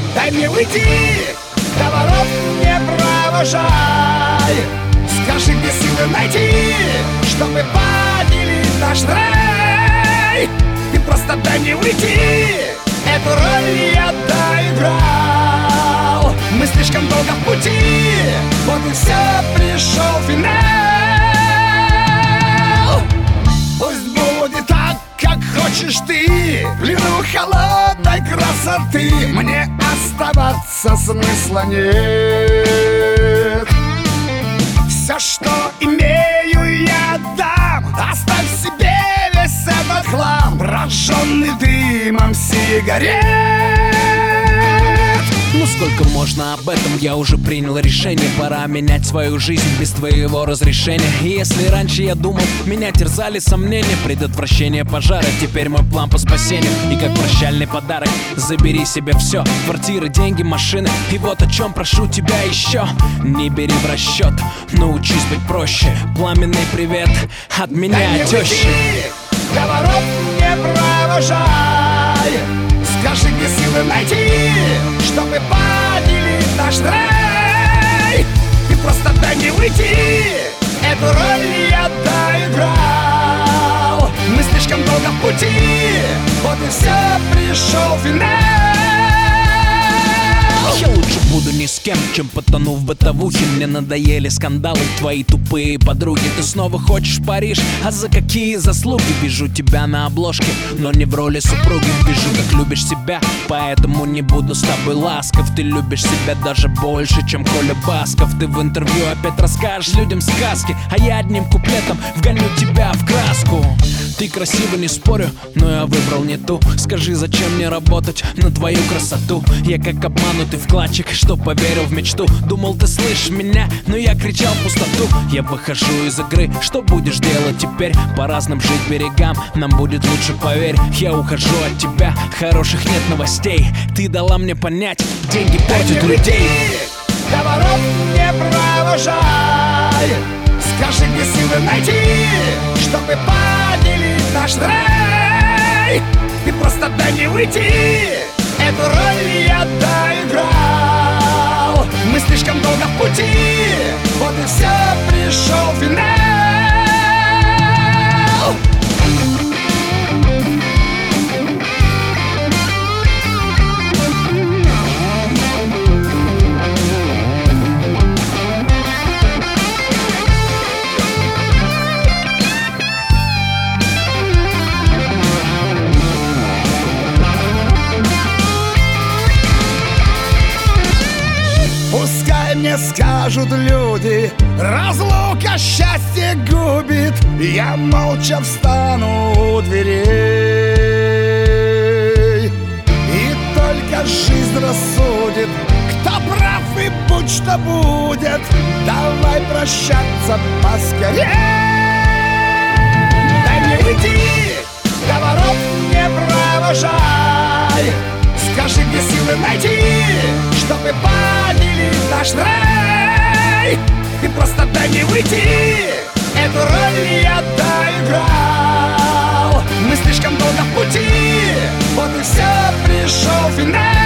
дай мне уйти, до ворот не провожай. Скажи, где силы найти, чтобы поделить наш рай. Ты просто дай мне уйти, эту роль я доиграл. Мы слишком долго в пути, вот и все, пришел финал. Пусть будет так, как хочешь ты, в плену холодной красоты. Мне оставаться смысла нет. Все, что имею, я отдам. Оставь себе весь этот хлам, прожженный дымом сигарет. Ну сколько можно об этом, я уже принял решение. Пора менять свою жизнь без твоего разрешения. И если раньше я думал, меня терзали сомнения, предотвращение пожара, теперь мой план по спасению. И как прощальный подарок, забери себе все: квартиры, деньги, машины. И вот о чем прошу тебя еще: не бери в расчет, научись быть проще. Пламенный привет от меня, тещи. До ворот не провожай. Скажи, где силы найти, чтобы поделить наш рай. Ты просто дай мне уйти, эту роль я доиграл. Мы слишком долго в пути, вот и все, пришел финал. Я лучше буду ни с кем, чем потону в бытовухе. Мне надоели скандалы, твои тупые подруги. Ты снова хочешь Париж, а за какие заслуги? Вижу тебя на обложке, но не в роли супруги. Вижу, как любишь себя, поэтому не буду с тобой ласков. Ты любишь себя даже больше, чем Коля Басков. Ты в интервью опять расскажешь людям сказки, а я одним куплетом вгоню тебя в краску. Ты красива, не спорю, но я выбрал не ту. Скажи, зачем мне работать на твою красоту? Я как обманутый вкладчик, что поверил в мечту. Думал, ты слышишь меня, но я кричал в пустоту. Я выхожу из игры, что будешь делать теперь? По разным жить берегам, нам будет лучше, поверь. Я ухожу от тебя, хороших нет новостей. Ты дала мне понять, деньги портят людей. До ворот не провожай. Скажи, где силы найти, чтобы поделить наш рай. Ты просто дай мне уйти, эту роль я доиграл. Мы слишком долго в пути, вот и все, пришел финал. Пускай мне скажут люди, разлука счастье губит. Я молча встану у дверей, и только жизнь рассудит, кто прав и будь что будет. Давай прощаться поскорей. Дай мне уйти, до ворот не провожай. Скажи, где силы найти, чтобы поделить наш рай. Ты просто дай мне уйти, эту роль я доиграл. Мы слишком долго в пути, вот и все, пришел финал.